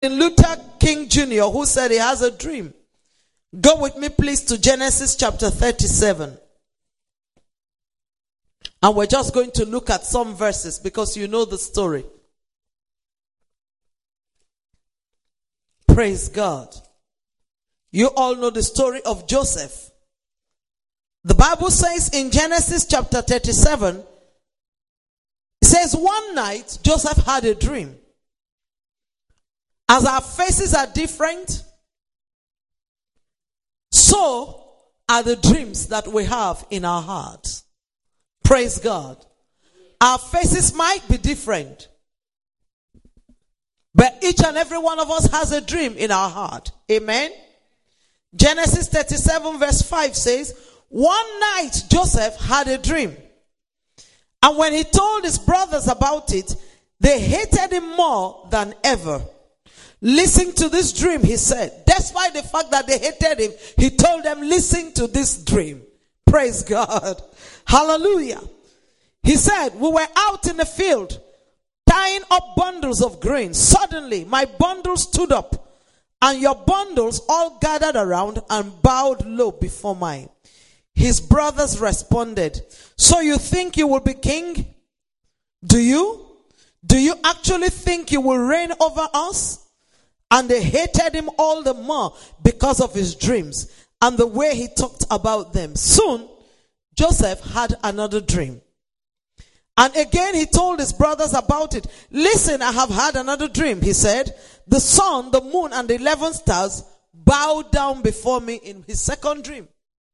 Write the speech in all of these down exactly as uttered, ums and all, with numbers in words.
Luther King Junior, who said he has a dream. Go with me, please, to Genesis chapter thirty-seven. And we're just going to look at some verses because you know the story. Praise God. You all know the story of Joseph. The Bible says in Genesis chapter thirty-seven, it says, one night Joseph had a dream. As our faces are different, so are the dreams that we have in our hearts. Praise God. Our faces might be different, but each and every one of us has a dream in our heart. Amen. Genesis thirty-seven verse five says, one night Joseph had a dream. And when he told his brothers about it, they hated him more than ever. Listen to this dream, he said. Despite the fact that they hated him, he told them, listen to this dream. Praise God. Hallelujah. He said, we were out in the field, tying up bundles of grain. Suddenly, my bundle stood up, and your bundles all gathered around and bowed low before mine. His brothers responded, so you think you will be king? Do you? Do you actually think you will reign over us? And they hated him all the more because of his dreams and the way he talked about them. Soon, Joseph had another dream. And again, he told his brothers about it. Listen, I have had another dream, he said. The sun, the moon, and the eleven stars bowed down before me in his second dream.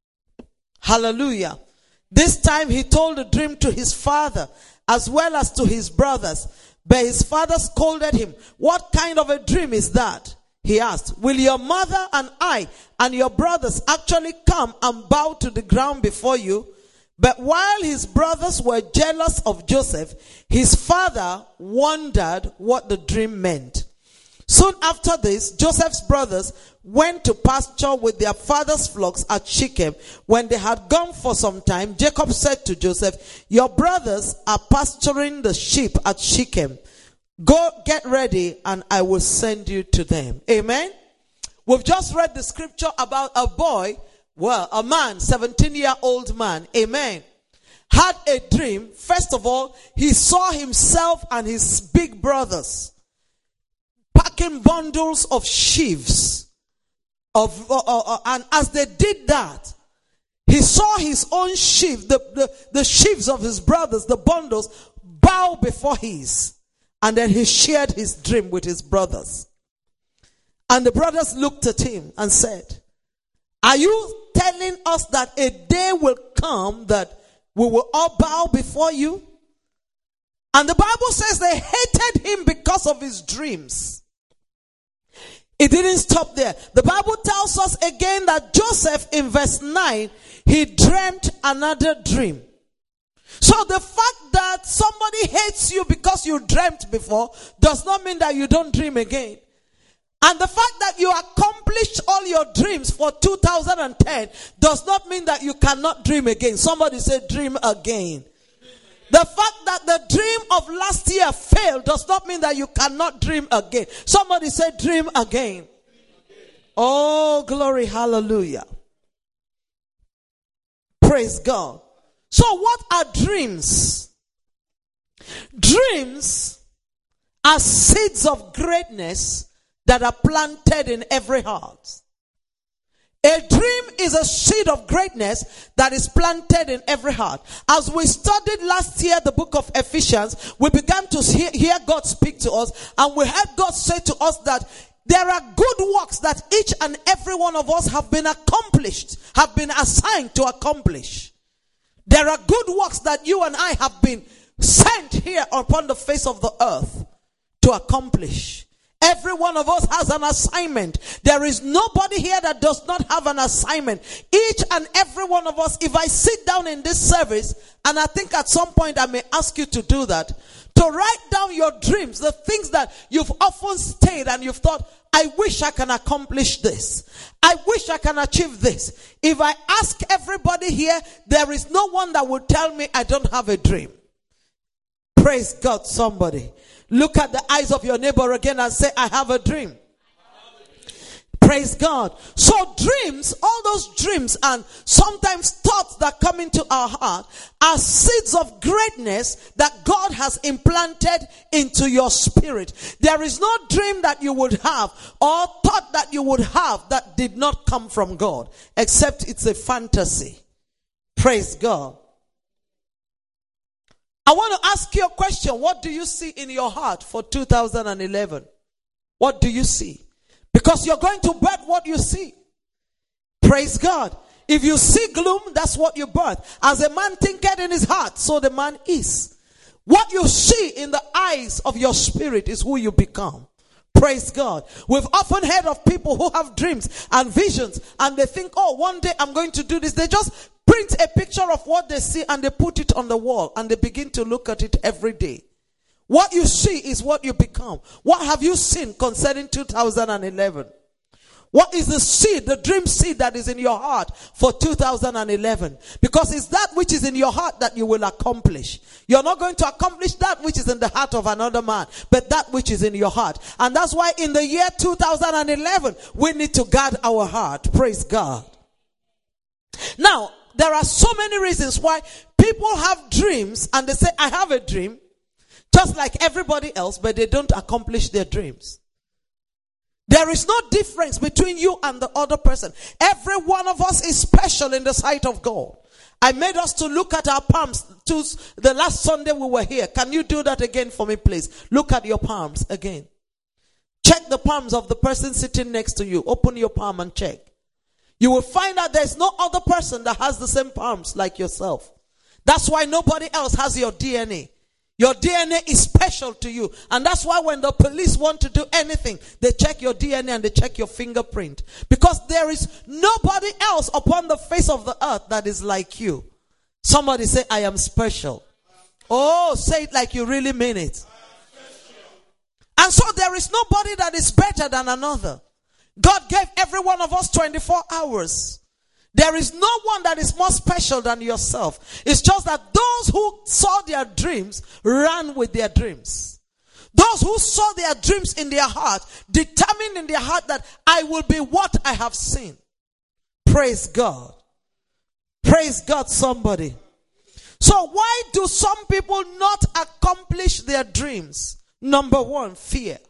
Hallelujah. This time he told the dream to his father as well as to his brothers. But his father scolded him. What kind of a dream is that? He asked. Will your mother and I and your brothers actually come and bow to the ground before you? But while his brothers were jealous of Joseph, his father wondered what the dream meant. Soon after this, Joseph's brothers went to pasture with their father's flocks at Shechem. When they had gone for some time, Jacob said to Joseph, your brothers are pasturing the sheep at Shechem. Go get ready and I will send you to them. Amen. We've just read the scripture about a boy, well, a man, seventeen-year-old man. Amen. Had a dream. First of all, he saw himself and his big brothers packing bundles of sheaves. Of, uh, uh, and as they did that, he saw his own sheaf, the, the, the sheaves of his brothers, the bundles, bow before his. And then he shared his dream with his brothers. And the brothers looked at him and said, are you telling us that a day will come that we will all bow before you? And the Bible says they hated him because of his dreams. It didn't stop there. The Bible tells us again that Joseph in verse nine, he dreamt another dream. So the fact that somebody hates you because you dreamt before does not mean that you don't dream again. And the fact that you accomplished all your dreams for two thousand ten does not mean that you cannot dream again. Somebody say dream again. The fact that the dream of last year failed does not mean that you cannot dream again. Somebody say dream again. Oh, glory, hallelujah. Praise God. So what are dreams? Dreams are seeds of greatness that are planted in every heart. A dream is a seed of greatness that is planted in every heart. As we studied last year the book of Ephesians, we began to hear, hear God speak to us, and we heard God say to us that there are good works that each and every one of us have been accomplished, have been assigned to accomplish. There are good works that you and I have been sent here upon the face of the earth to accomplish. Every one of us has an assignment. There is nobody here that does not have an assignment. Each and every one of us, if I sit down in this service, and I think at some point I may ask you to do that, to write down your dreams, the things that you've often stayed and you've thought, I wish I can accomplish this. I wish I can achieve this. If I ask everybody here, there is no one that will tell me I don't have a dream. Praise God, somebody. Look at the eyes of your neighbor again and say, I have a dream. Praise God. So dreams, all those dreams and sometimes thoughts that come into our heart are seeds of greatness that God has implanted into your spirit. There is no dream that you would have or thought that you would have that did not come from God, except it's a fantasy. Praise God. I want to ask you a question. What do you see in your heart for two thousand eleven? What do you see? Because you're going to birth what you see. Praise God. If you see gloom, that's what you birth. As a man thinketh in his heart, so the man is. What you see in the eyes of your spirit is who you become. Praise God. We've often heard of people who have dreams and visions and they think, oh, one day I'm going to do this. They just print a picture of what they see and they put it on the wall and they begin to look at it every day. What you see is what you become. What have you seen concerning two thousand eleven? What is the seed, the dream seed that is in your heart for two thousand eleven? Because it's that which is in your heart that you will accomplish. You're not going to accomplish that which is in the heart of another man, but that which is in your heart. And that's why in the year two thousand eleven, we need to guard our heart. Praise God. Now, there are so many reasons why people have dreams and they say, I have a dream. Just like everybody else, but they don't accomplish their dreams. There is no difference between you and the other person. Every one of us is special in the sight of God. I made us to look at our palms. To the last Sunday we were here. Can you do that again for me, please? Look at your palms again. Check the palms of the person sitting next to you. Open your palm and check. You will find out there's no other person that has the same palms like yourself. That's why nobody else has your D N A. Your D N A is special to you. And that's why when the police want to do anything, they check your D N A and they check your fingerprint. Because there is nobody else upon the face of the earth that is like you. Somebody say, I am special. Oh, say it like you really mean it. And so there is nobody that is better than another. God gave every one of us twenty-four hours. There is no one that is more special than yourself. It's just that those who saw their dreams ran with their dreams. Those who saw their dreams in their heart determined in their heart that I will be what I have seen. Praise God. Praise God, somebody. So why do some people not accomplish their dreams? Number one, fear.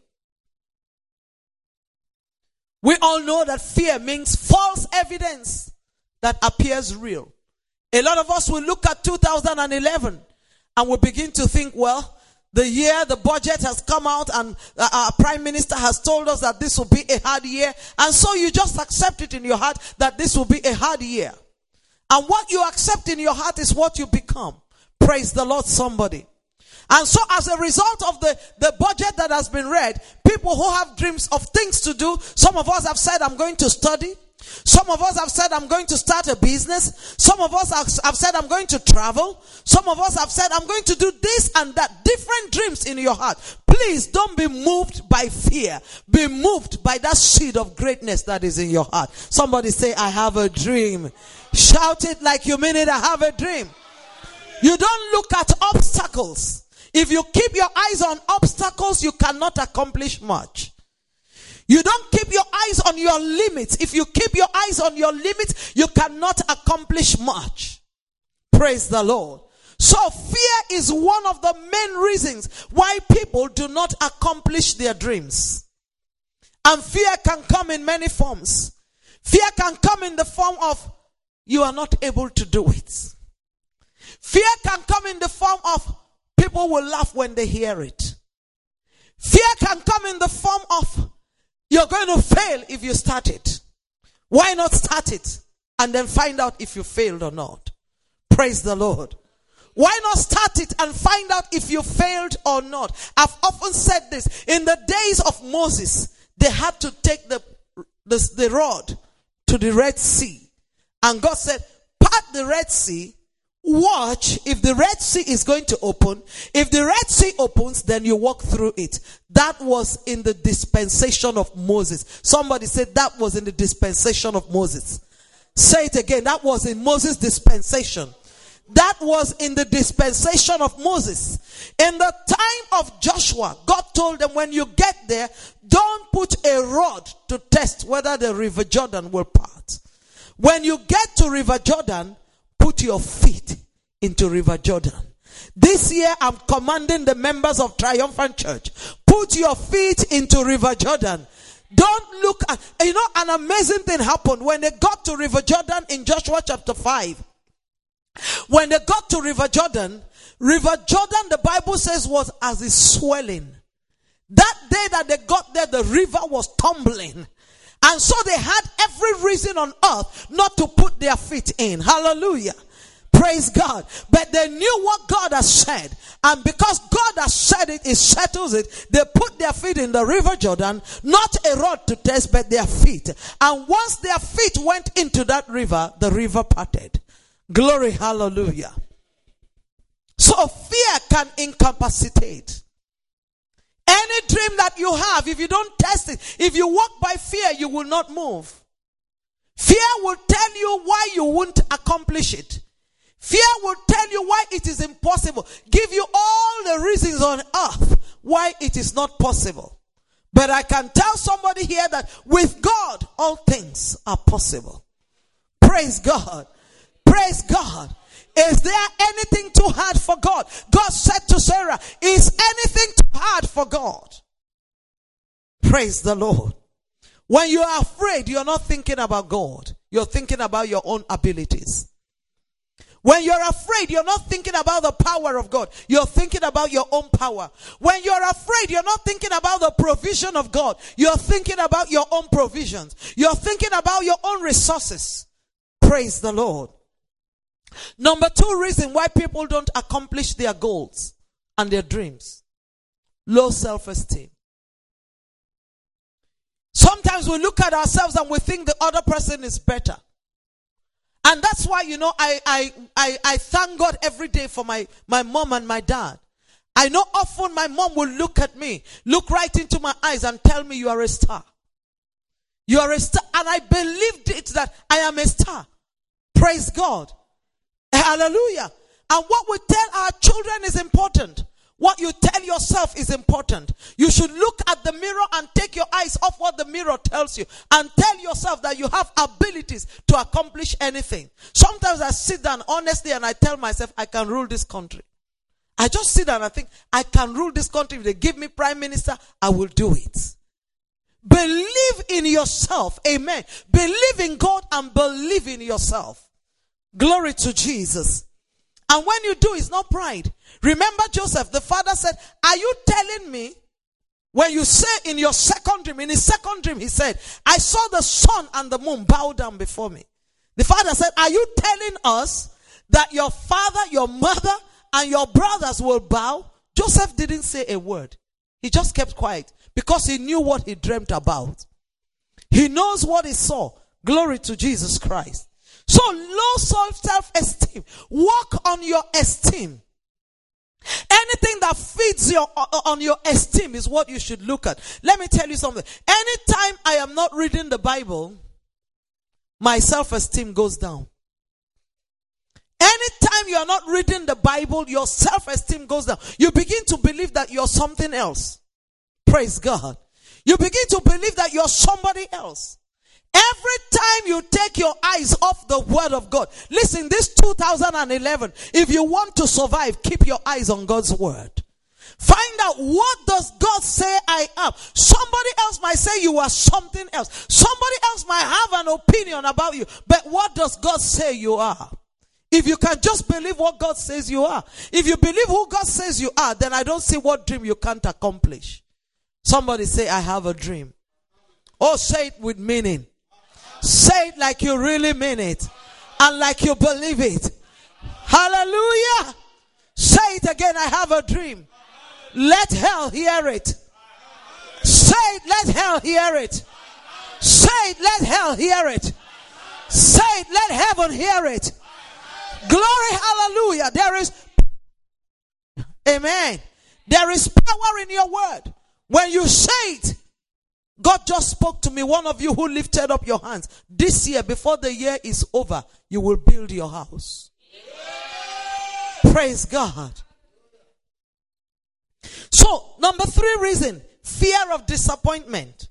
We all know that fear means false evidence that appears real. A lot of us will look at two thousand eleven and we begin to think, well, the year, the budget has come out and our prime minister has told us that this will be a hard year. And so you just accept it in your heart that this will be a hard year. And what you accept in your heart is what you become. Praise the Lord, somebody. And so as a result of the, the budget that has been read, people who have dreams of things to do, some of us have said, I'm going to study. Some of us have said, I'm going to start a business. Some of us have, have said, I'm going to travel. Some of us have said, I'm going to do this and that. Different dreams in your heart. Please don't be moved by fear. Be moved by that seed of greatness that is in your heart. Somebody say, I have a dream. Shout it like you mean it. I have a dream. You don't look at obstacles. If you keep your eyes on obstacles, you cannot accomplish much. You don't keep your eyes on your limits. If you keep your eyes on your limits, you cannot accomplish much. Praise the Lord. So fear is one of the main reasons why people do not accomplish their dreams. And fear can come in many forms. Fear can come in the form of you are not able to do it. Fear can come in the form of people will laugh when they hear it. Fear can come in the form of you're going to fail if you start it. Why not start it and then find out if you failed or not? Praise the Lord. Why not start it and find out if you failed or not? I've often said this. In the days of Moses, they had to take the, the, the rod to the Red Sea. And God said, part the Red Sea. Watch if the Red Sea is going to open. If the Red Sea opens, then you walk through it. That was in the dispensation of Moses. Somebody said that was in the dispensation of Moses. Say it again. That was in Moses' dispensation. That was in the dispensation of Moses. In the time of Joshua, God told them, when you get there, don't put a rod to test whether the river Jordan will part. When you get to river Jordan, put your feet into river Jordan. This year, I'm commanding the members of Triumphant Church, put your feet into river Jordan. Don't look at, you know, an amazing thing happened when they got to river Jordan in Joshua chapter five. When they got to river Jordan, river Jordan, the Bible says, was as a swelling. That day that they got there, the river was tumbling. And so they had every reason on earth not to put their feet in. Hallelujah. Praise God. But they knew what God has said. And because God has said it, it settles it. They put their feet in the river Jordan, not a rod to test, but their feet. And once their feet went into that river, the river parted. Glory, hallelujah. So fear can incapacitate. Any dream that you have, if you don't test it, if you walk by fear, you will not move. Fear will tell you why you won't accomplish it. Fear will tell you why it is impossible. Give you all the reasons on earth why it is not possible. But I can tell somebody here that with God, all things are possible. Praise God. Praise God. Is there anything too hard for God? God said to Sarah, is anything too hard for God? Praise the Lord. When you are afraid, you're not thinking about God. You're thinking about your own abilities. When you're afraid, you're not thinking about the power of God. You're thinking about your own power. When you're afraid, you're not thinking about the provision of God. You're thinking about your own provisions. You're thinking about your own resources. Praise the Lord. Number two reason why people don't accomplish their goals and their dreams. Low self-esteem. Sometimes we look at ourselves and we think the other person is better. And that's why, you know, I, I, I, I thank God every day for my, my mom and my dad. I know often my mom will look at me, look right into my eyes and tell me, you are a star. You are a star. And I believed it that I am a star. Praise God. Hallelujah. And what we tell our children is important. What you tell yourself is important. You should look at the mirror and take your eyes off what the mirror tells you and tell yourself that you have abilities to accomplish anything. Sometimes I sit down honestly and I tell myself I can rule this country. I just sit down and I think I can rule this country. If they give me prime minister, I will do it. Believe in yourself. Amen. Believe in God and believe in yourself. Glory to Jesus. And when you do, it's not pride. Remember Joseph, the father said, are you telling me, when you say in your second dream, in his second dream, he said, I saw the sun and the moon bow down before me. The father said, are you telling us that your father, your mother, and your brothers will bow? Joseph didn't say a word. He just kept quiet because he knew what he dreamt about. He knows what he saw. Glory to Jesus Christ. So low self-esteem. Work on your esteem. Anything that feeds your on your esteem is what you should look at. Let me tell you something. Anytime I am not reading the Bible, my self-esteem goes down. Anytime you are not reading the Bible, your self-esteem goes down. You begin to believe that you're something else. Praise God. You begin to believe that you're somebody else. Every time you take your eyes off the word of God. Listen, this two thousand eleven, if you want to survive, keep your eyes on God's word. Find out, what does God say I am? Somebody else might say you are something else. Somebody else might have an opinion about you. But what does God say you are? If you can just believe what God says you are. If you believe who God says you are, then I don't see what dream you can't accomplish. Somebody say, I have a dream. Oh, say it with meaning. Say it like you really mean it. And like you believe it. Hallelujah. Say it again, I have a dream. Let hell hear it. Say it, let hell hear it. Say it, let hell hear it. Say it, let heaven hear it. Glory, hallelujah. There is, amen. There is power in your word. When you say it, God just spoke to me. One of you who lifted up your hands. This year, before the year is over, you will build your house. Praise God. So, number three reason, fear of disappointment.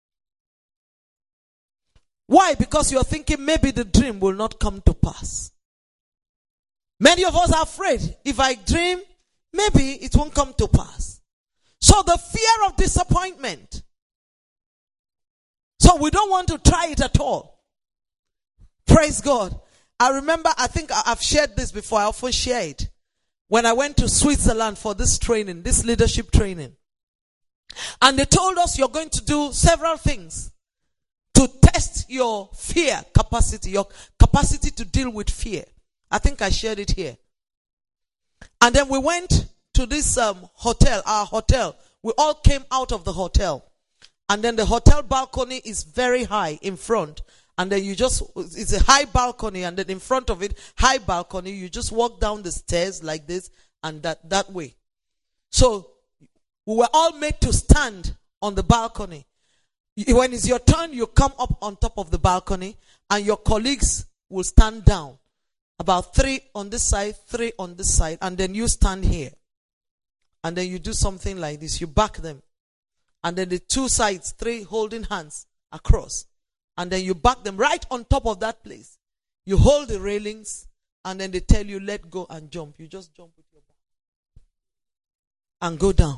Why? Because you're thinking maybe the dream will not come to pass. Many of us are afraid. If I dream, maybe it won't come to pass. So the fear of disappointment. So we don't want to try it at all. Praise God. I remember, I think I've shared this before. I often share it. When I went to Switzerland for this training, this leadership training. And they told us you're going to do several things to test your fear capacity, your capacity to deal with fear. I think I shared it here. And then we went to this um, hotel, our hotel. We all came out of the hotel. And then the hotel balcony is very high in front. And then you just, it's a high balcony. And then in front of it, high balcony, you just walk down the stairs like this and that, that way. So we were all made to stand on the balcony. When it's your turn, you come up on top of the balcony and your colleagues will stand down. About three on this side, three on this side, and then you stand here. And then you do something like this. You back them. And then the two sides, three holding hands across. And then you back them right on top of that place. You hold the railings, and then they tell you, let go and jump. You just jump with your back. And go down.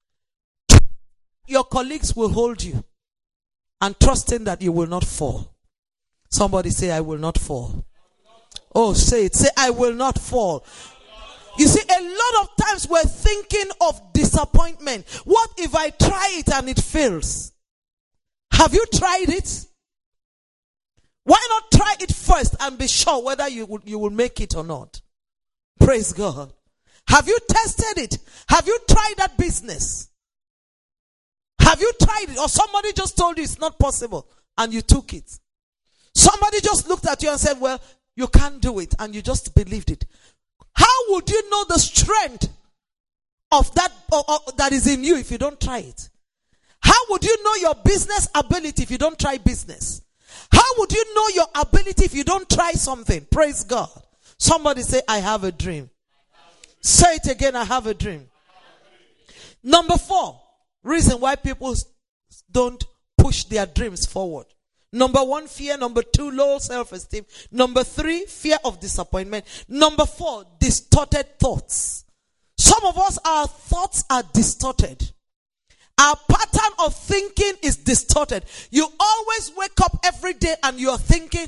Your colleagues will hold you. And trusting that you will not fall. Somebody say, I will not fall. Oh, say it. Say, I will not fall. You see, a lot of times we're thinking of disappointment. What if I try it and it fails? Have you tried it? Why not try it first and be sure whether you will, you will make it or not? Praise God. Have you tested it? Have you tried that business? Have you tried it? Or somebody just told you it's not possible and you took it. Somebody just looked at you and said, well, you can't do it, and you just believed it. How would you know the strength of that or, or, that is in you if you don't try it? How would you know your business ability if you don't try business? How would you know your ability if you don't try something? Praise God. Somebody say, I have a dream. Say it again, I have a dream. Number four, reason why people don't push their dreams forward. Number one, fear. Number two, low self-esteem. Number three, fear of disappointment. Number four, distorted thoughts. Some of us, our thoughts are distorted. Our pattern of thinking is distorted. You always wake up every day and you're thinking,